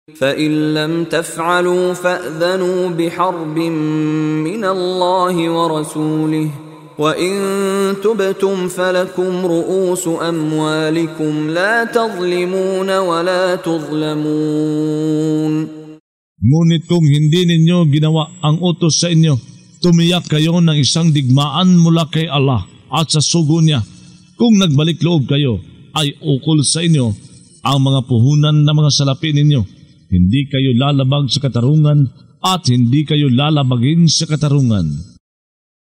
فإن لم تفعلوا فأذنوا بحرب من الله ورسوله وإن تبتم فلكم رؤوس أموالكم لا تظلمون ولا تظلمون. Ngunit kung hindi ninyo ginawa ang utos sa inyo, tumiyak kayo ng isang digmaan mula kay Allah at sa sugo niya. Kung nagbalik loob kayo, ay ukol sa inyo ang mga puhunan ng mga salapi ninyo. Hindi kayo lalabag sa katarungan at hindi kayo lalabagin sa katarungan.